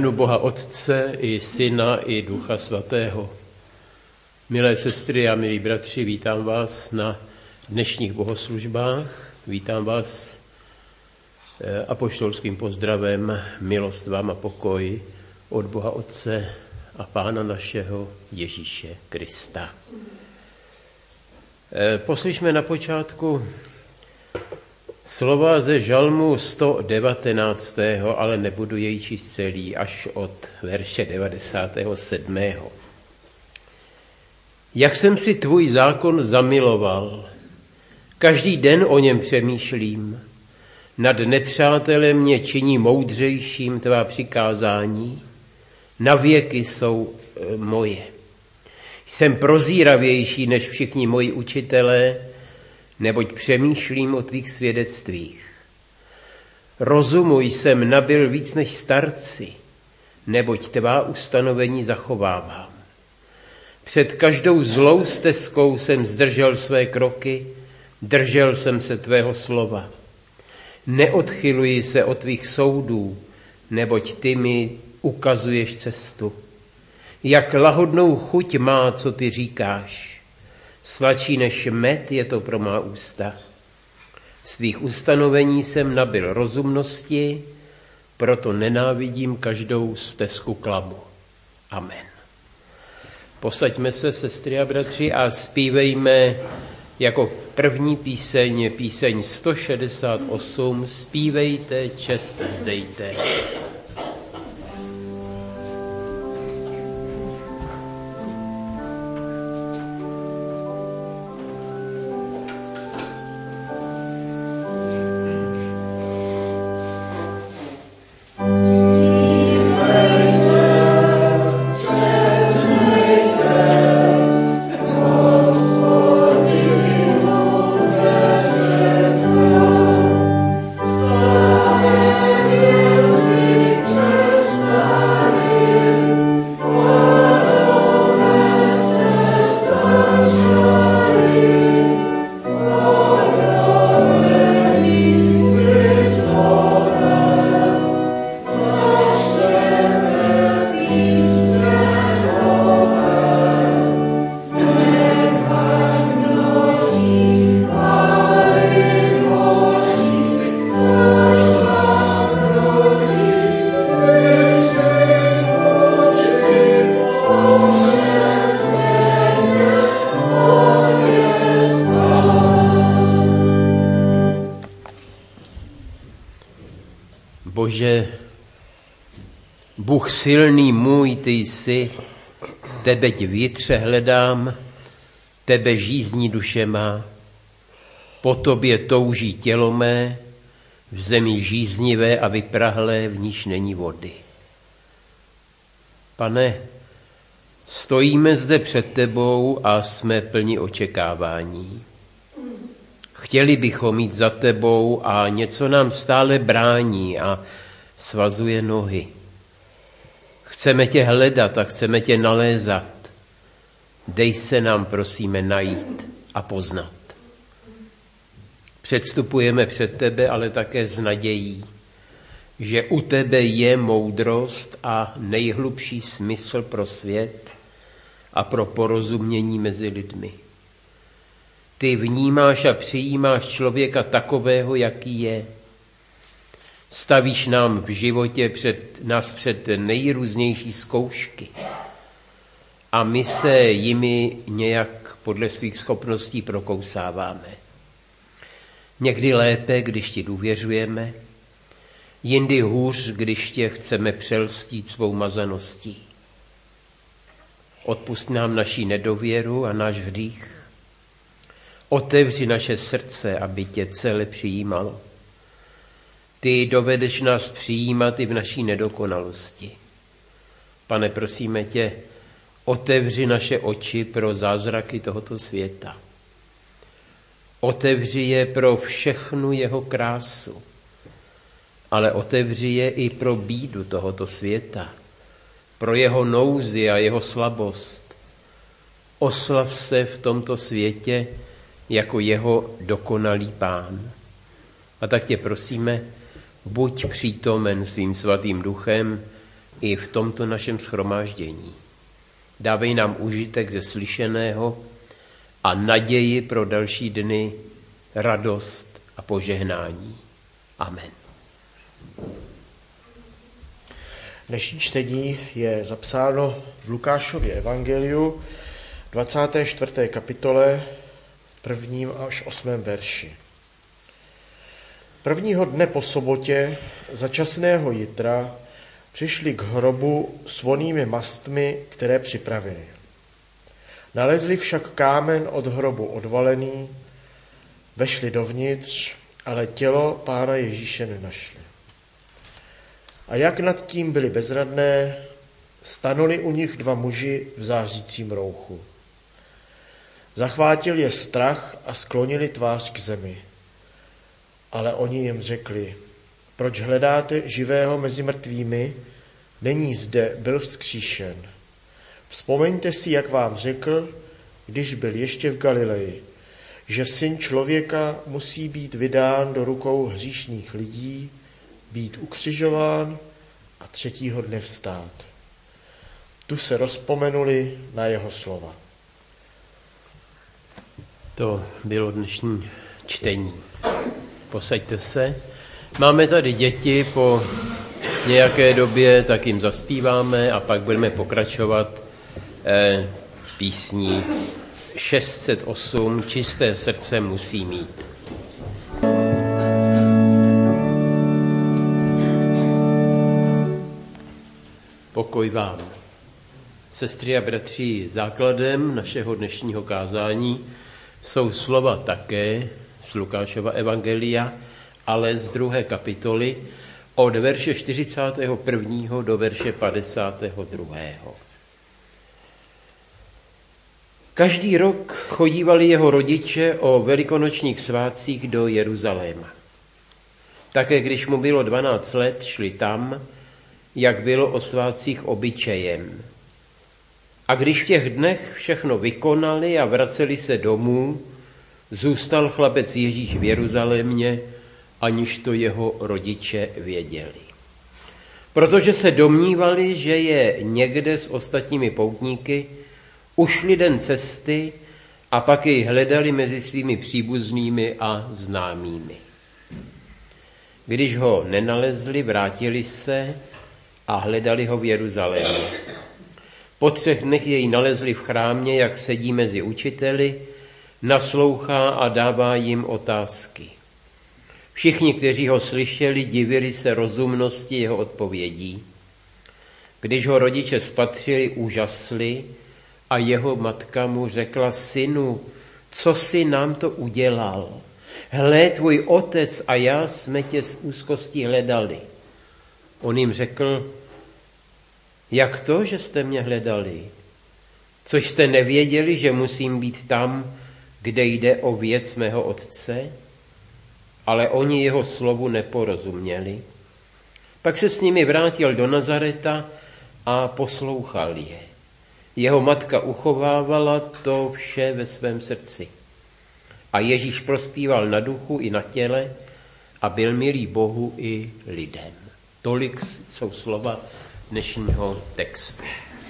jménu Boha Otce i Syna i Ducha Svatého. Milé sestry a milí bratři, vítám vás na dnešních bohoslužbách. Vítám vás apoštolským pozdravem, milost vám a pokoj od Boha Otce a Pána našeho Ježíše Krista. Poslyšme na počátku slova ze žalmu 119., ale nebudu jej číst celý, až od verše 97. Jak jsem si tvůj zákon zamiloval, každý den o něm přemýšlím, nad nepřátelem mě činí moudřejším tvá přikázání, na věky jsou moje. Jsem prozíravější než všichni moji učitelé, neboť přemýšlím o tvých svědectvích. Rozumu jsem nabyl víc než starci, neboť tvá ustanovení zachovávám. Před každou zlou stezkou jsem zdržel své kroky, držel jsem se tvého slova. Neodchyluji se od tvých soudů, neboť ty mi ukazuješ cestu. Jak lahodnou chuť má, co ty říkáš. Sladší než med je to pro má ústa. Svých ustanovení jsem nabyl rozumnosti, proto nenávidím každou stezku klamu. Amen. Posaďme se, sestry a bratři, a zpívejme jako první píseň 168. Zpívejte, čest vzdejte. Bože, Bůh silný můj, ty jsi, tebeť vnitře hledám, tebe žízní duše má, po tobě touží tělo mé, v zemi žíznivé a vyprahlé, v níž není vody. Pane, stojíme zde před tebou a jsme plni očekávání. Chtěli bychom jít za tebou a něco nám stále brání a svazuje nohy. Chceme tě hledat a chceme tě nalézat. Dej se nám, prosíme, najít a poznat. Předstupujeme před tebe, ale také s nadějí, že u tebe je moudrost a nejhlubší smysl pro svět a pro porozumění mezi lidmi. Ty vnímáš a přijímáš člověka takového, jaký je. Stavíš nám v životě nás před nejrůznější zkoušky a my se jimi nějak podle svých schopností prokousáváme. Někdy lépe, když ti důvěřujeme, jindy hůř, když tě chceme přelstít svou mazaností. Odpusť nám naši nedověru a náš hřích. Otevři naše srdce, aby tě celé přijímalo. Ty dovedeš nás přijímat i v naší nedokonalosti. Pane, prosíme tě, otevři naše oči pro zázraky tohoto světa. Otevři je pro všechnu jeho krásu, ale otevři je i pro bídu tohoto světa, pro jeho nouzi a jeho slabost. Oslav se v tomto světě jako jeho dokonalý Pán. A tak tě prosíme, buď přítomen svým svatým duchem i v tomto našem shromáždění. Dávej nám užitek ze slyšeného a naději pro další dny, radost a požehnání. Amen. Dnešní čtení je zapsáno v Lukášově evangeliu, 24. kapitole, 1. až 8. verši. Prvního dne po sobotě, začasného jitra, přišli k hrobu s vonnými mastmi, které připravili. Nalezli však kámen od hrobu odvalený, vešli dovnitř, ale tělo Pána Ježíše nenašli. A jak nad tím byli bezradné, stanuli u nich dva muži v zářícím rouchu. Zachvátil je strach a sklonili tvář k zemi. Ale oni jim řekli: proč hledáte živého mezi mrtvými? Není zde, byl vzkříšen. Vzpomeňte si, jak vám řekl, když byl ještě v Galileji, že Syn člověka musí být vydán do rukou hříšných lidí, být ukřižován a třetího dne vstát. Tu se rozpomenuli na jeho slova. To bylo dnešní čtení. Posaďte se. Máme tady děti, po nějaké době tak jim zaspíváme a pak budeme pokračovat písní 608 Čisté srdce musí mít. Pokoj vám. Sestry a bratři, základem našeho dnešního kázání jsou slova také z Lukášova evangelia, ale z 2. kapitoly od verše 41. do verše 52. Každý rok chodívali jeho rodiče o velikonočních svátcích do Jeruzaléma. Také když mu bylo 12 let, šli tam, jak bylo o svátcích obyčejem. A když v těch dnech všechno vykonali a vraceli se domů, zůstal chlapec Ježíš v Jeruzalémě, aniž to jeho rodiče věděli. Protože se domnívali, že je někde s ostatními poutníky, ušli den cesty a pak jej hledali mezi svými příbuznými a známými. Když ho nenalezli, vrátili se a hledali ho v Jeruzalémě. Po 3 dnech jej nalezli v chrámě, jak sedí mezi učiteli, naslouchá a dává jim otázky. Všichni, kteří ho slyšeli, divili se rozumnosti jeho odpovědí. Když ho rodiče spatřili, úžasli a jeho matka mu řekla: synu, co jsi nám to udělal? Hle, tvůj otec a já jsme tě s úzkostí hledali. On jim řekl: jak to, že jste mě hledali? Což jste nevěděli, že musím být tam, kde jde o věc mého otce? Ale oni jeho slovu neporozuměli. Pak se s nimi vrátil do Nazareta a poslouchal je. Jeho matka uchovávala to vše ve svém srdci. A Ježíš prospíval na duchu i na těle a byl milý Bohu i lidem. Tolik jsou slova dnešního textu.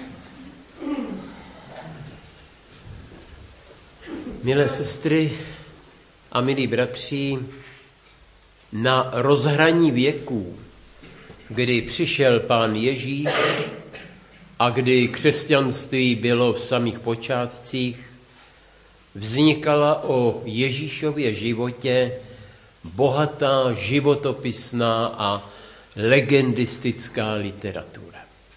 Milé sestry a milí bratři, na rozhraní věků, kdy přišel Pán Ježíš a kdy křesťanství bylo v samých počátcích, vznikala o Ježíšově životě bohatá životopisná a legendistická literatura.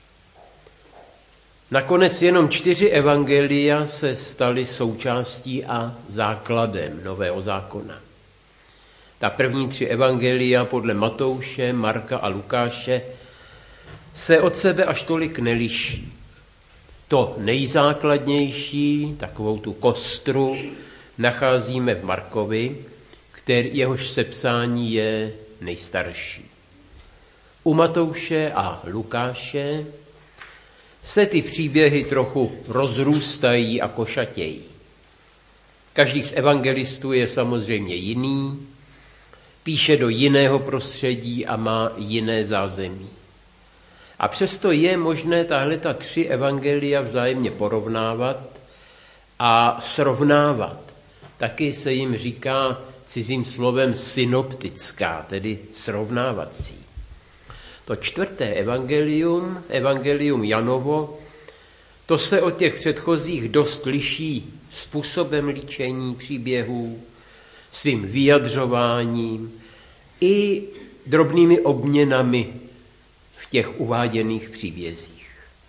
Nakonec jenom 4 evangelia se staly součástí a základem Nového zákona. Ta první 3 evangelia podle Matouše, Marka a Lukáše se od sebe až tolik neliší. To nejzákladnější, takovou tu kostru, nacházíme v Markovi, jehož sepsání je nejstarší. U Matouše a Lukáše se ty příběhy trochu rozrůstají a košatějí. Každý z evangelistů je samozřejmě jiný, píše do jiného prostředí a má jiné zázemí. A přesto je možné tahleta 3 evangelia vzájemně porovnávat a srovnávat. Taky se jim říká cizím slovem synoptická, tedy srovnávací. To 4. evangelium Janovo, to se od těch předchozích dost liší způsobem líčení příběhů, svým vyjadřováním i drobnými obměnami v těch uváděných příbězích.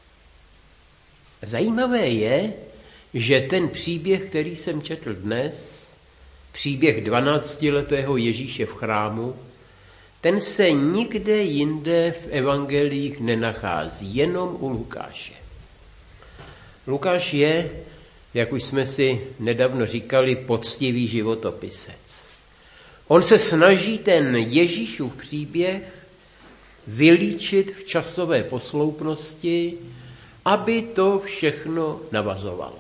Zajímavé je, že ten příběh, který jsem četl dnes, příběh 12letého Ježíše v chrámu, ten se nikde jinde v evangelích nenachází, jenom u Lukáše. Lukáš je, jak už jsme si nedávno říkali, poctivý životopisec. On se snaží ten Ježíšův příběh vylíčit v časové posloupnosti, aby to všechno navazovalo.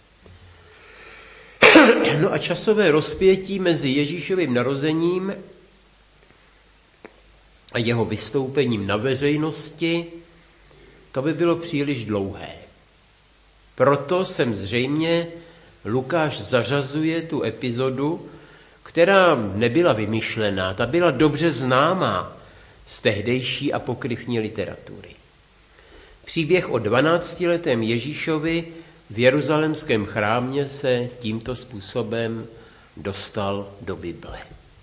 No a časové rozpětí mezi Ježíšovým narozením a jeho vystoupením na veřejnosti, to by bylo příliš dlouhé. Proto sem zřejmě Lukáš zařazuje tu epizodu, která nebyla vymyšlená, ta byla dobře známá z tehdejší apokryfní literatury. Příběh o 12letém Ježíšovi v jeruzalémském chrámě se tímto způsobem dostal do Bible.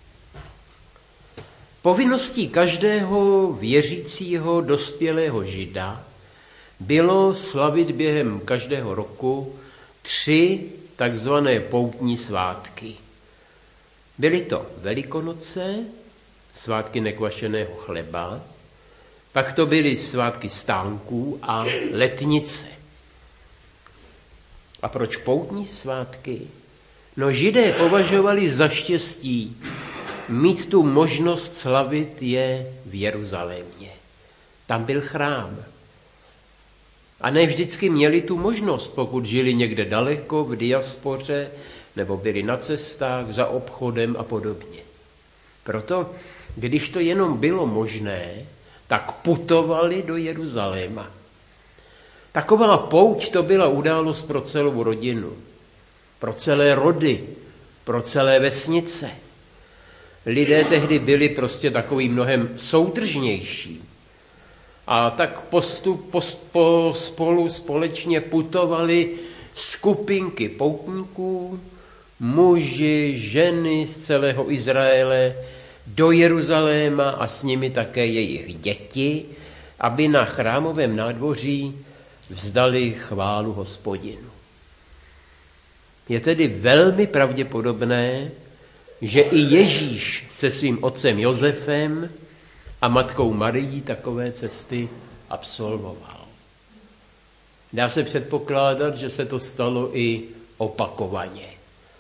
Povinností každého věřícího dospělého Žida bylo slavit během každého roku 3 takzvané poutní svátky. Byly to Velikonoce, svátky nekvašeného chleba, pak to byly svátky stánků a letnice. A proč poutní svátky? No, Židé považovali za štěstí mít tu možnost slavit je v Jeruzalémě. Tam byl chrám. A ne vždycky měli tu možnost, pokud žili někde daleko, v diaspoře, nebo byli na cestách, za obchodem a podobně. Proto, když to jenom bylo možné, tak putovali do Jeruzaléma. Taková pouť to byla událost pro celou rodinu, pro celé rody, pro celé vesnice. Lidé tehdy byli prostě takový mnohem soudržnější. A tak spolu společně putovali skupinky poutníků, muži, ženy z celého Izraele do Jeruzaléma a s nimi také jejich děti, aby na chrámovém nádvoří vzdali chválu Hospodinu. Je tedy velmi pravděpodobné, že i Ježíš se svým otcem Josefem a matkou Marií takové cesty absolvoval. Dá se předpokládat, že se to stalo i opakovaně.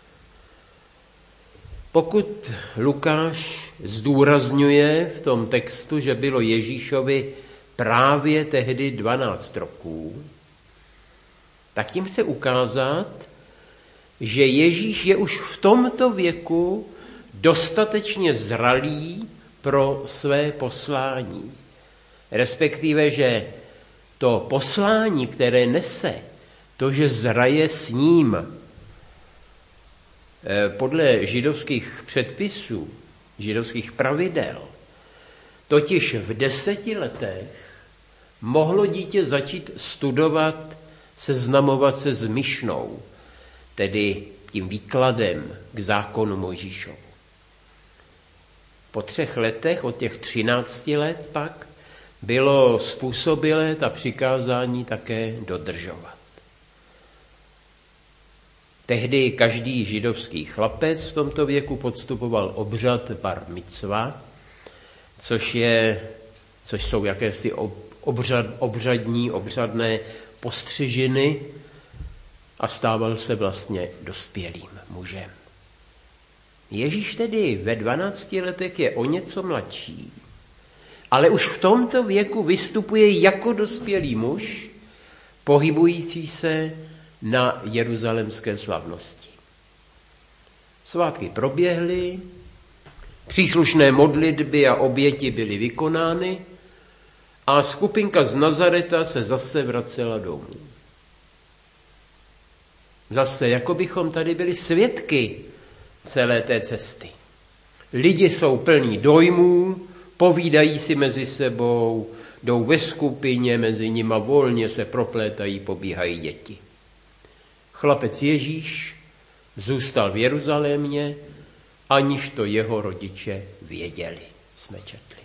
Pokud Lukáš zdůrazňuje v tom textu, že bylo Ježíšovi právě tehdy 12 roků, tak tím chce ukázat, že Ježíš je už v tomto věku dostatečně zralý pro své poslání. Respektive, že to poslání, které nese, to, že zraje s ním, podle židovských předpisů, židovských pravidel, totiž v 10 letech mohlo dítě začít studovat, seznamovat se s Mišnou, tedy tím výkladem k zákonu Mojžíšovu. Po 3 letech, od těch 13 let pak, bylo způsobilé ta přikázání také dodržovat. Tehdy každý židovský chlapec v tomto věku podstupoval obřad bar micva, což jsou jakési obřadné postřižiny a stával se vlastně dospělým mužem. Ježíš tedy ve 12 letech je o něco mladší, ale už v tomto věku vystupuje jako dospělý muž, pohybující se na jeruzalémské slavnosti. Svátky proběhly, příslušné modlitby a oběti byly vykonány a skupinka z Nazareta se zase vracela domů. Zase, jako bychom tady byli svědky celé té cesty. Lidi jsou plní dojmů, povídají si mezi sebou, jdou ve skupině, mezi nima volně se proplétají, pobíhají děti. Chlapec Ježíš zůstal v Jeruzalémě, aniž to jeho rodiče věděli, jsme četli.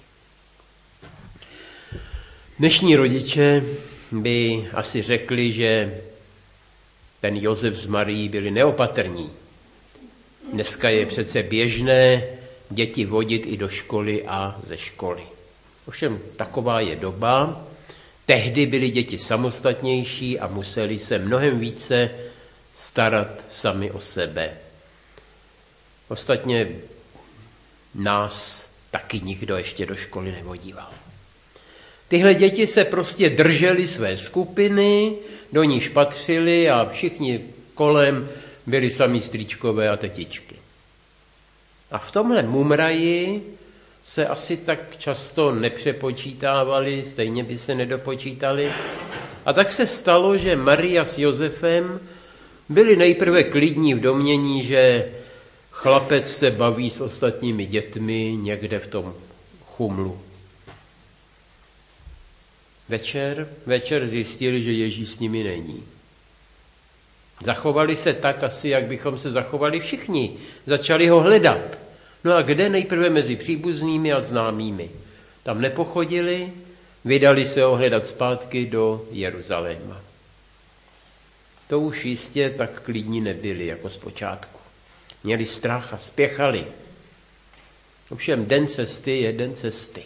Dnešní rodiče by asi řekli, že ten Josef s Marií byli neopatrní. Dneska je přece běžné děti vodit i do školy a ze školy. Ovšem taková je doba. Tehdy byly děti samostatnější a museli se mnohem více starat sami o sebe. Ostatně nás taky nikdo ještě do školy nevodíval. Tyhle děti se prostě držely své skupiny, do níž patřili a všichni kolem byli sami strýčkové a tetičky. A v tomhle mumraji se asi tak často nepřepočítávali, stejně by se nedopočítali. A tak se stalo, že Maria s Josefem byli nejprve klidní v domnění, že chlapec se baví s ostatními dětmi někde v tom chumlu. Večer zjistili, že Ježíš s nimi není. Zachovali se tak asi, jak bychom se zachovali všichni. Začali ho hledat. No a kde? Nejprve mezi příbuznými a známými. Tam nepochodili, vydali se ho hledat zpátky do Jeruzaléma. To už jistě tak klidní nebyli jako zpočátku. Měli strach a spěchali. Ovšem den cesty je den cesty.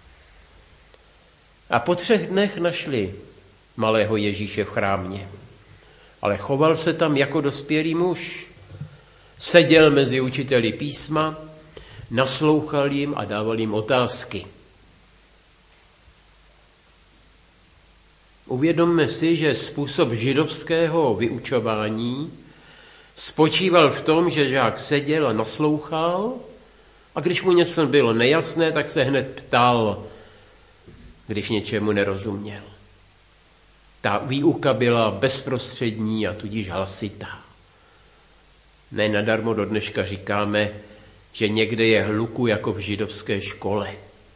A po 3 dnech našli malého Ježíše v chrámě. Ale choval se tam jako dospělý muž. Seděl mezi učiteli písma, naslouchal jim a dával jim otázky. Uvědomme si, že způsob židovského vyučování spočíval v tom, že žák seděl a naslouchal a když mu něco bylo nejasné, tak se hned ptal, když něčemu nerozuměl. Ta výuka byla bezprostřední a tudíž hlasitá. Ne nadarmo do dneška říkáme, že někde je hluku jako v židovské škole.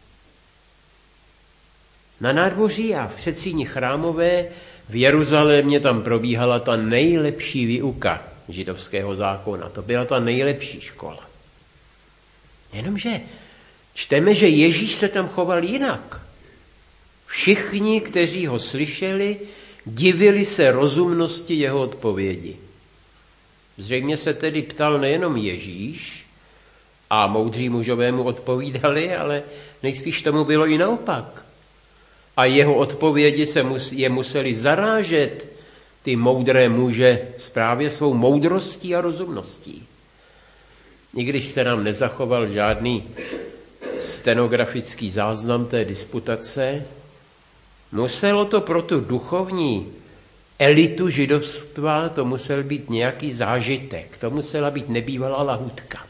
Na nádvoří a v předsíni chrámové v Jeruzalémě tam probíhala ta nejlepší výuka židovského zákona. To byla ta nejlepší škola. Jenomže čteme, že Ježíš se tam choval jinak. Všichni, kteří ho slyšeli, divili se rozumnosti jeho odpovědi. Zřejmě se tedy ptal nejenom Ježíš a moudří mužové mu odpovídali, ale nejspíš tomu bylo i naopak. A jeho odpovědi je museli zarážet ty moudré muže právě svou moudrostí a rozumností. I když se nám nezachoval žádný stenografický záznam té disputace, muselo to pro tu duchovní elitu židovstva, to musel být nějaký zážitek, to musela být nebývalá lahůdka.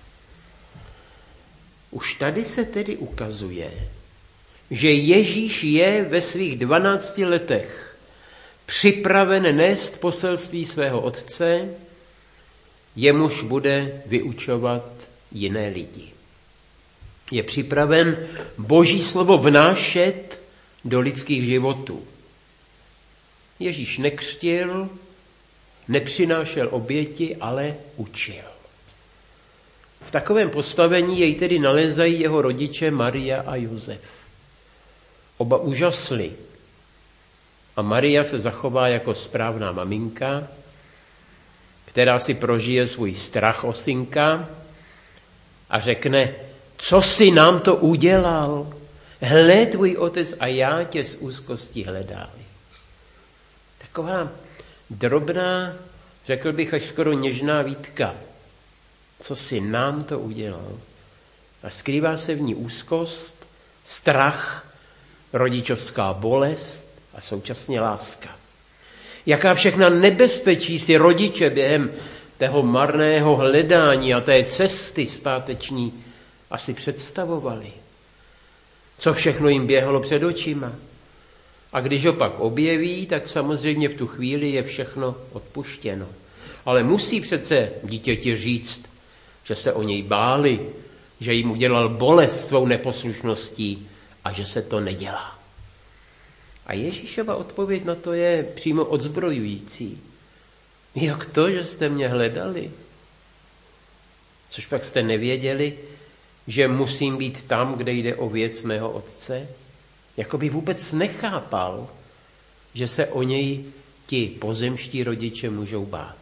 Už tady se tedy ukazuje, že Ježíš je ve svých 12 letech připraven nést poselství svého otce, jemuž bude vyučovat jiné lidi. Je připraven Boží slovo vnášet do lidských životů. Ježíš nekřtil, nepřinášel oběti, ale učil. V takovém postavení jej tedy nalézají jeho rodiče Maria a Josef. Oba úžasli. A Maria se zachová jako správná maminka, která si prožije svůj strach o synka a řekne, co jsi nám to udělal? Hle, tvůj otec a já tě z úzkosti hledali. Taková drobná, řekl bych až skoro něžná výtka. Co jsi nám to udělal? A skrývá se v ní úzkost, strach, rodičovská bolest a současně láska. Jaká všechna nebezpečí si rodiče během toho marného hledání a té cesty zpáteční asi představovali. co všechno jim běhalo před očima. A když ho pak objeví, tak samozřejmě v tu chvíli je všechno odpuštěno. Ale musí přece dítěti říct, že se o něj báli, že jim udělal bolest svou neposlušností a že se to nedělá. A Ježíšova odpověď na to je přímo odzbrojující. Jak to, že jste mě hledali? Což pak jste nevěděli, že musím být tam, kde jde o věc mého otce? Jakoby vůbec nechápal, že se o něj ti pozemští rodiče můžou bát.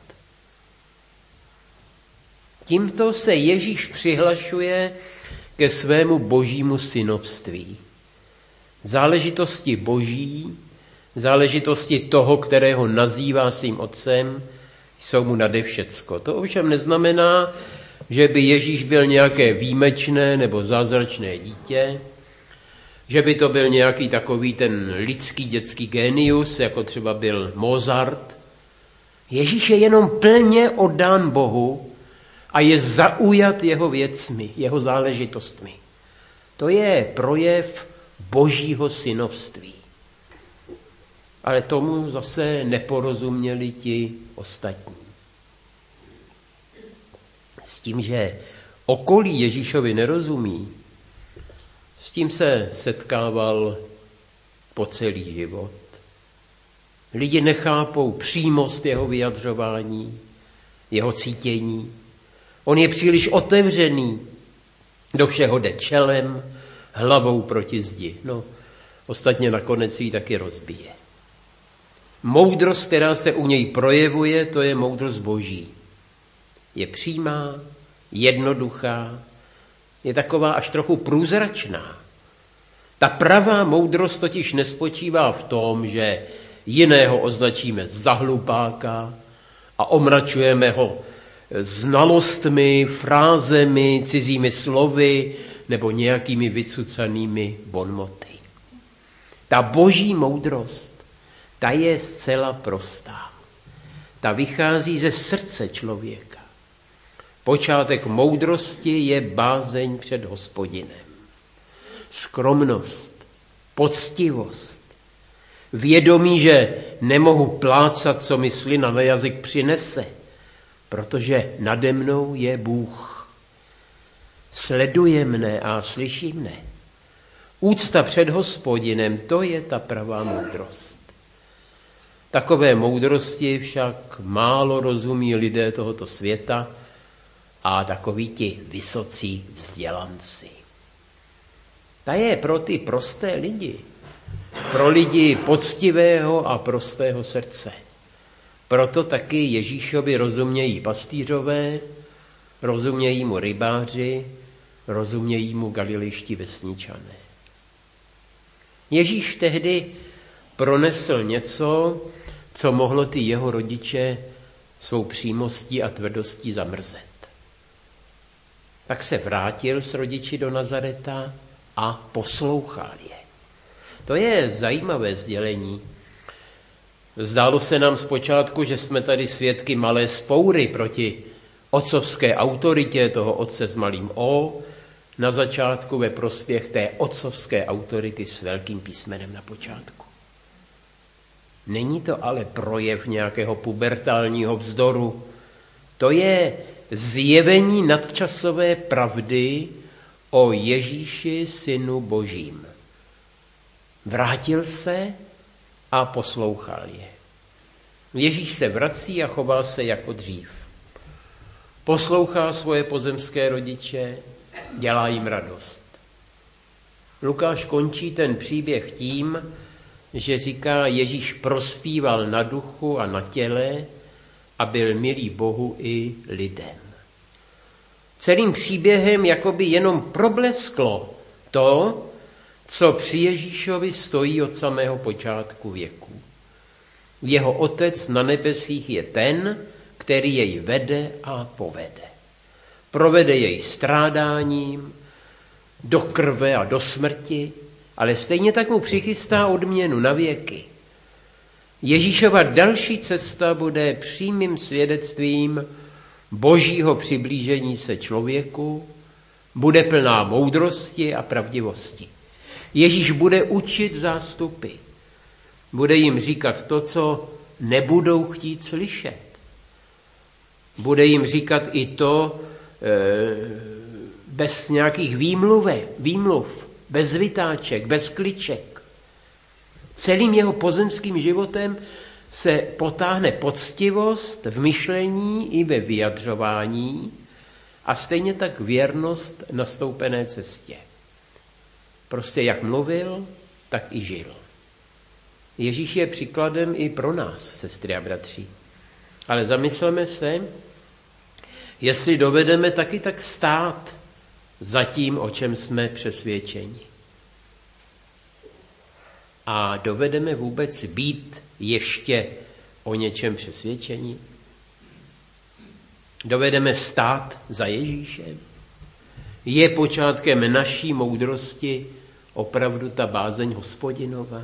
Tímto se Ježíš přihlašuje ke svému božímu synovství. Záležitosti boží, záležitosti toho, kterého nazývá svým otcem, jsou mu nade všecko. To ovšem neznamená, že by Ježíš byl nějaké výjimečné nebo zázračné dítě, že by to byl nějaký takový ten lidský dětský génius, jako třeba byl Mozart. Ježíš je jenom plně oddán Bohu a je zaujat jeho věcmi, jeho záležitostmi. To je projev božího synovství. Ale tomu zase neporozuměli ti ostatní. S tím, že okolí Ježíšovi nerozumí, s tím se setkával po celý život. Lidi nechápou přímost jeho vyjadřování, jeho cítění. On je příliš otevřený, do všeho jde čelem, hlavou proti zdi. No, ostatně nakonec ji taky rozbije. Moudrost, která se u něj projevuje, to je moudrost boží. Je přímá, jednoduchá, je taková až trochu průzračná. Ta pravá moudrost totiž nespočívá v tom, že jiného označíme za hlupáka a omračujeme ho znalostmi, frázemi, cizími slovy nebo nějakými vycucanými bonmoty. Ta boží moudrost, ta je zcela prostá. Ta vychází ze srdce člověka. Počátek moudrosti je bázeň před Hospodinem. Skromnost, poctivost, vědomí, že nemohu plácat, co mi slina na jazyk přinese, protože nade mnou je Bůh. Sleduje mne a slyší mne. Úcta před Hospodinem, to je ta pravá moudrost. Takové moudrosti však málo rozumí lidé tohoto světa a takoví ti vysocí vzdělanci. Ta je pro ty prosté lidi, pro lidi poctivého a prostého srdce. Proto taky Ježíšovi rozumějí pastýřové, rozumějí mu rybáři, rozumějí mu galilejští vesničané. Ježíš tehdy pronesl něco, co mohlo ty jeho rodiče svou přímostí a tvrdostí zamrzet. Tak se vrátil s rodiči do Nazareta a poslouchal je. To je zajímavé sdělení. Zdálo se nám zpočátku, že jsme tady svědky malé spoury proti otcovské autoritě toho otce s malým O, na začátku ve prospěch té otcovské autority s velkým písmenem na počátku. Není to ale projev nějakého pubertálního vzdoru. To je zjevení nadčasové pravdy o Ježíši, synu Božím. Vrátil se a poslouchal je. Ježíš se vrací a chová se jako dřív. Poslouchá svoje pozemské rodiče, dělá jim radost. Lukáš končí ten příběh tím, že říká, Ježíš prospíval na duchu a na těle a byl milý Bohu i lidem. Celým příběhem jakoby jenom problesklo to, co při Ježíšovi stojí od samého počátku věku. Jeho otec na nebesích je ten, který jej vede a povede. Provede jej strádáním, do krve a do smrti, ale stejně tak mu přichystá odměnu na věky. Ježíšova další cesta bude přímým svědectvím božího přiblížení se člověku, bude plná moudrosti a pravdivosti. Ježíš bude učit zástupy. Bude jim říkat to, co nebudou chtít slyšet. Bude jim říkat i to bez nějakých výmluv, bez vytáček, bez kliček. Celým jeho pozemským životem se potáhne poctivost v myšlení i ve vyjadřování a stejně tak věrnost na stoupené cestě. Prostě jak mluvil, tak i žil. Ježíš je příkladem i pro nás, sestry a bratři. Ale zamysleme se, jestli dovedeme taky tak stát za tím, o čem jsme přesvědčeni. A dovedeme vůbec být ještě o něčem přesvědčení? Dovedeme stát za Ježíšem? Je počátkem naší moudrosti opravdu ta bázeň Hospodinova?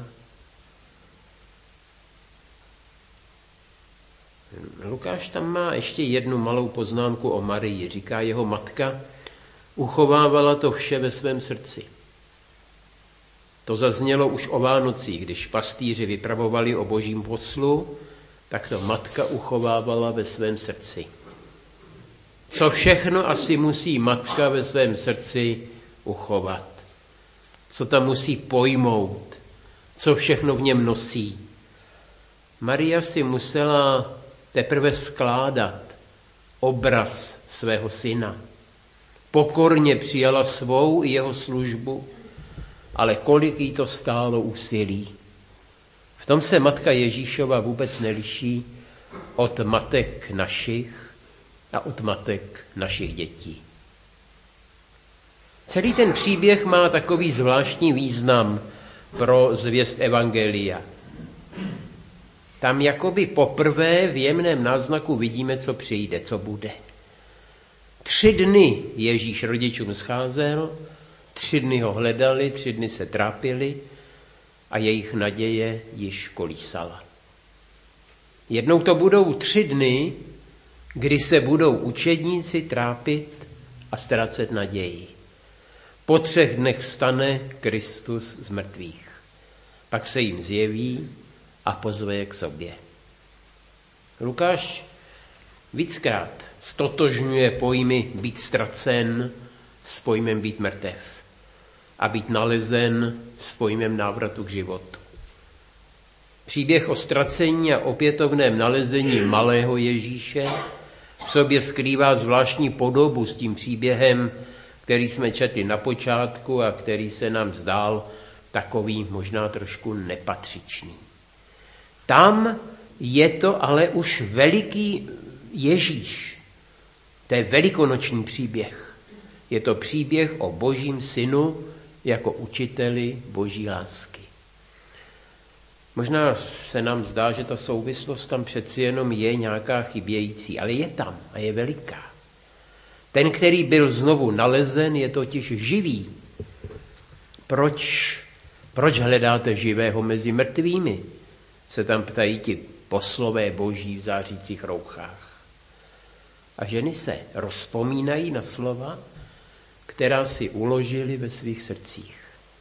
Lukáš tam má ještě jednu malou poznámku o Marii. Říká, jeho matka uchovávala to vše ve svém srdci. To zaznělo už o Vánocích, když pastýři vypravovali o božím poslu, tak to matka uchovávala ve svém srdci. Co všechno asi musí matka ve svém srdci uchovat? Co tam musí pojmout? Co všechno v něm nosí? Maria si musela teprve skládat obraz svého syna. Pokorně přijala svou i jeho službu, ale kolik jí to stálo úsilí. V tom se matka Ježíšova vůbec neliší od matek našich a od matek našich dětí. Celý ten příběh má takový zvláštní význam pro zvěst evangelia. Tam jakoby poprvé v jemném náznaku vidíme, co přijde, co bude. 3 dny Ježíš rodičům scházel, 3 dny ho hledali, 3 dny se trápili a jejich naděje již kolísala. Jednou to budou 3 dny, kdy se budou učedníci trápit a ztrácet naději. Po 3 dnech vstane Kristus z mrtvých. Pak se jim zjeví a pozve je k sobě. Lukáš víckrát stotožňuje pojmy být ztracen s pojmem být mrtev a být nalezen s pojmem návratu k životu. Příběh o ztracení a opětovném nalezení malého Ježíše v sobě skrývá zvláštní podobu s tím příběhem, který jsme četli na počátku a který se nám zdál takový možná trošku nepatřičný. Tam je to ale už veliký Ježíš. To je velikonoční příběh. Je to příběh o Božím synu jako učiteli Boží lásky. Možná se nám zdá, že ta souvislost tam přeci jenom je nějaká chybějící, ale je tam a je veliká. Ten, který byl znovu nalezen, je totiž živý. Proč hledáte živého mezi mrtvými? Se tam ptají ti poslové boží v zářících rouchách. A ženy se rozpomínají na slova, která si uložili ve svých srdcích.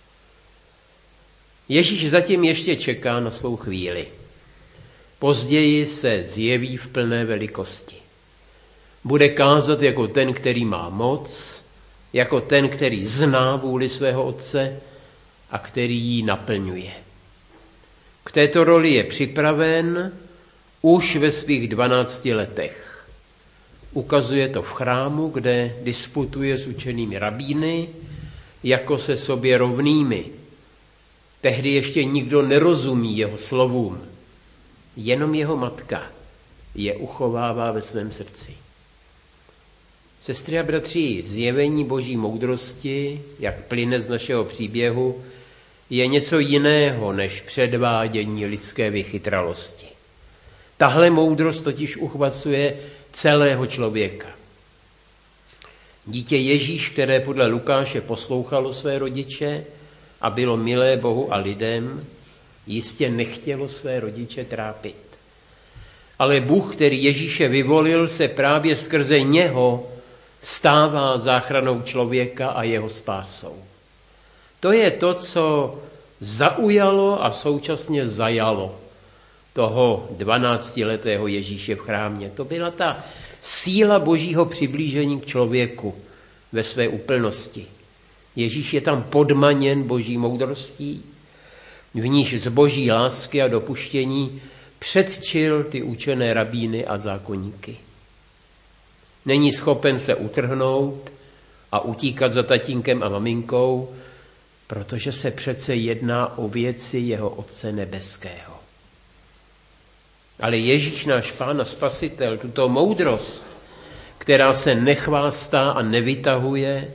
Ježíš zatím ještě čeká na svou chvíli. Později se zjeví v plné velikosti. Bude kázat jako ten, který má moc, jako ten, který zná vůli svého otce a který ji naplňuje. K této roli je připraven už ve svých 12 letech. Ukazuje to v chrámu, kde disputuje s učenými rabíny jako se sobě rovnými. Tehdy ještě nikdo nerozumí jeho slovům. Jenom jeho matka je uchovává ve svém srdci. Sestry a bratři, zjevení Boží moudrosti, jak plyne z našeho příběhu, je něco jiného než předvádění lidské vychytralosti. Tahle moudrost totiž uchvacuje celého člověka. Dítě Ježíš, které podle Lukáše poslouchalo své rodiče a bylo milé Bohu a lidem, jistě nechtělo své rodiče trápit. Ale Bůh, který Ježíše vyvolil, se právě skrze něho stává záchranou člověka a jeho spásou. To je to, co zaujalo a současně zajalo toho 12letého Ježíše v chrámě. To byla ta síla božího přiblížení k člověku ve své úplnosti. Ježíš je tam podmaněn boží moudrostí, v níž z boží lásky a dopuštění předčil ty učené rabíny a zákonníky. Není schopen se utrhnout a utíkat za tatínkem a maminkou, protože se přece jedná o věci jeho Otce nebeského. Ale Ježíš, náš Pán a Spasitel, tuto moudrost, která se nechvástá a nevytahuje,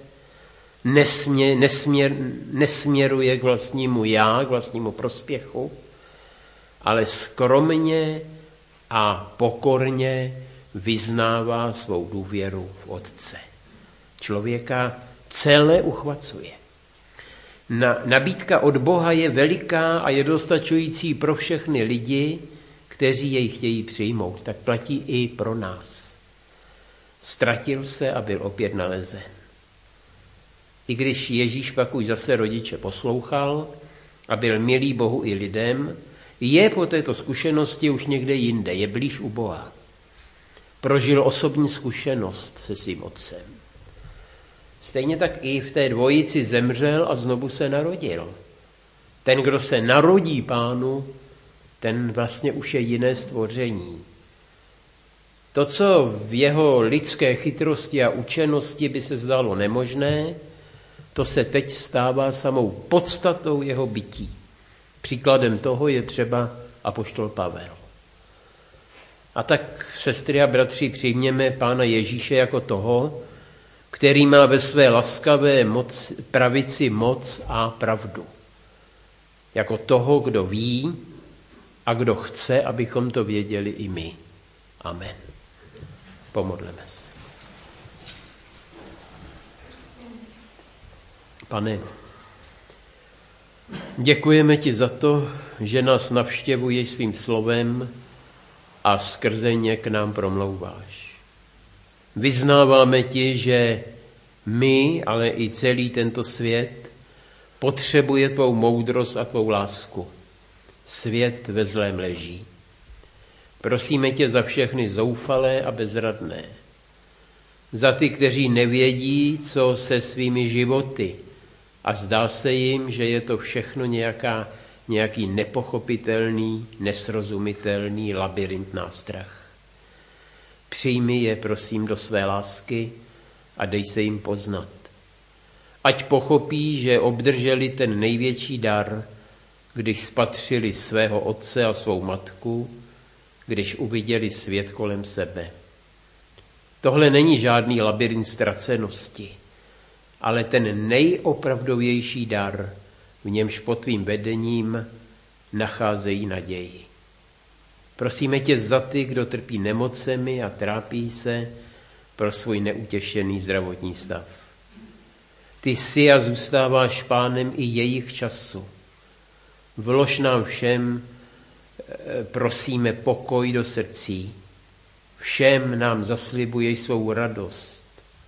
nesměruje k vlastnímu já, k vlastnímu prospěchu, ale skromně a pokorně vyznává svou důvěru v Otce. Člověka celé uchvacuje. Nabídka od Boha je veliká a je dostačující pro všechny lidi, kteří jej chtějí přijmout. Tak platí i pro nás. Ztratil se a byl opět nalezen. I když Ježíš pak už zase rodiče poslouchal a byl milý Bohu i lidem, je po této zkušenosti už někde jinde, je blíž u Boha. Prožil osobní zkušenost se svým otcem. Stejně tak i v té dvojici zemřel a znovu se narodil. Ten, kdo se narodí Pánu, ten vlastně už je jiné stvoření. To, co v jeho lidské chytrosti a učenosti by se zdalo nemožné, to se teď stává samou podstatou jeho bytí. Příkladem toho je třeba apoštol Pavel. A tak, sestry a bratři, přijměme Pána Ježíše jako toho, který má ve své laskavé pravici moc a pravdu. Jako toho, kdo ví a kdo chce, abychom to věděli i my. Amen. Pomodleme se. Pane, děkujeme ti za to, že nás navštěvuješ svým slovem a skrze ně k nám promlouváš. Vyznáváme ti, že my, ale i celý tento svět potřebuje tvou moudrost a tvou lásku. Svět ve zlém leží. Prosíme tě za všechny zoufalé a bezradné. Za ty, kteří nevědí, co se svými životy. A zdá se jim, že je to všechno nějaký nepochopitelný, nesrozumitelný labyrint nástrah. Přijmi je, prosím, do své lásky a dej se jim poznat. Ať pochopí, že obdrželi ten největší dar, když spatřili svého otce a svou matku, když uviděli svět kolem sebe. Tohle není žádný labyrint ztracenosti, ale ten nejopravdovější dar, v němž pod tvým vedením nacházejí naději. Prosíme tě za ty, kdo trpí nemocemi a trápí se pro svůj neutěšený zdravotní stav. Ty jsi a zůstáváš Pánem i jejich času. Vlož nám všem, prosíme, pokoj do srdcí. Všem nám zaslibuješ svou radost.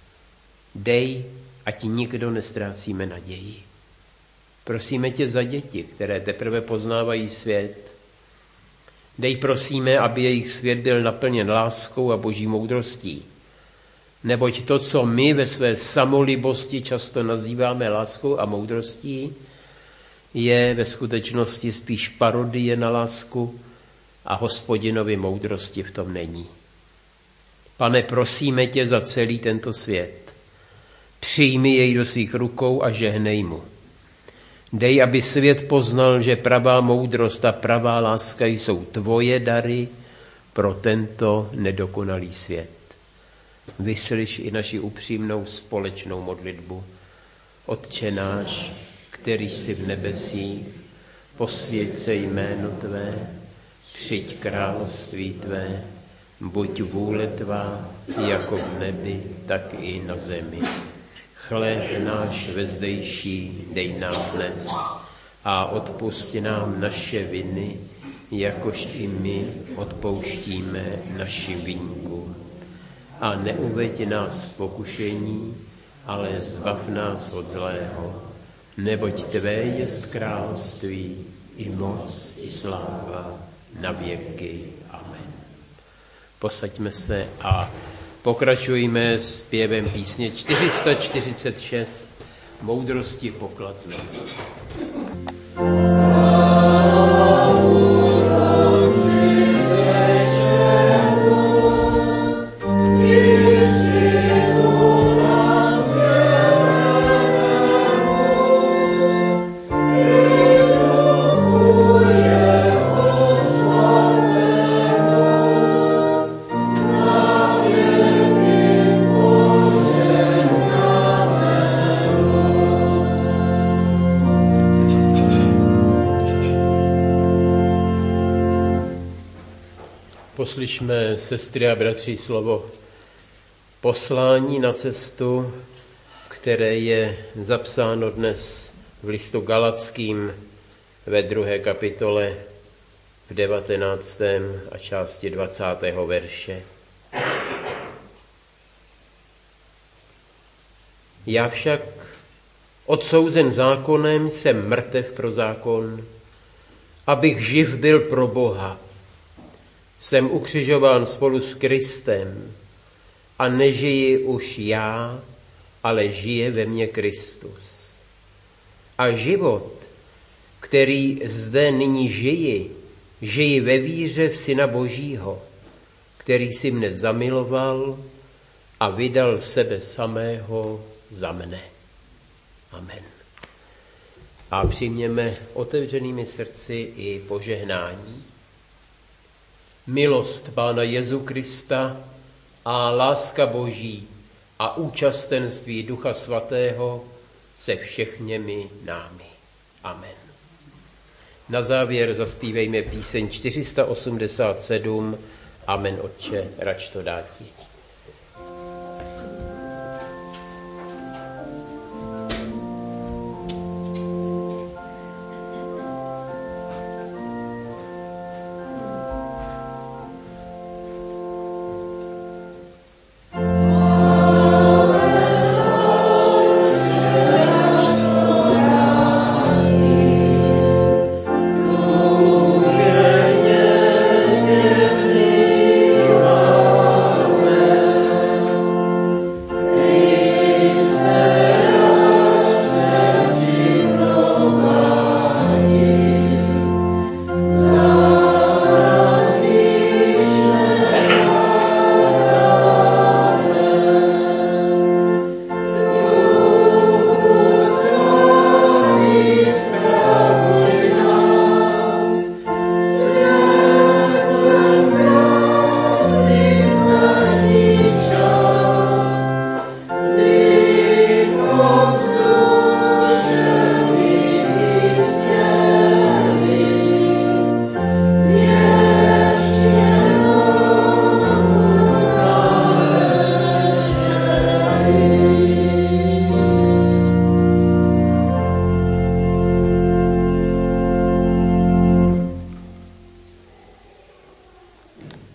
Dej, ať nikdo nestrácíme naději. Prosíme tě za děti, které teprve poznávají svět. Dej, prosíme, aby jejich svět byl naplněn láskou a boží moudrostí. Neboť to, co my ve své samolibosti často nazýváme láskou a moudrostí, je ve skutečnosti spíš parodie na lásku a Hospodinovi moudrosti v tom není. Pane, prosíme tě za celý tento svět. Přijmi jej do svých rukou a žehnej mu. Dej, aby svět poznal, že pravá moudrost a pravá láska jsou tvoje dary pro tento nedokonalý svět. Vyslyš i naši upřímnou společnou modlitbu. Otče náš, který jsi v nebesích, posvěť se jméno tvé, přijď království tvé, buď vůle tvá, jako v nebi, tak i na zemi. Chléb náš vezdejší dej nám dnes a odpusť nám naše viny, jakož i my odpouštíme našim viníkům. A neuveď nás v pokušení, ale zbav nás od zlého, neboť tvé jest království, i moc, i sláva, na věky. Amen. Posaďme se a pokračujme zpěvem písně 446 Moudrosti poklad z nebe. Poslyšme, sestry a bratři, slovo poslání na cestu, které je zapsáno dnes v listu Galackým ve 2. kapitole v 19. a části 20. verše. Já však, odsouzen zákonem, jsem mrtev pro zákon, abych živ byl pro Boha. Jsem ukřižován spolu s Kristem a nežiji už já, ale žije ve mně Kristus. A život, který zde nyní žiji ve víře v Syna Božího, který si mne zamiloval a vydal sebe samého za mne. Amen. A přijměme otevřenými srdci i požehnání. Milost Pána Jezu Krista a láska Boží a účastenství Ducha Svatého se všechněmi námi. Amen. Na závěr zaspívejme píseň 487 Amen, Otče, rač to dáti.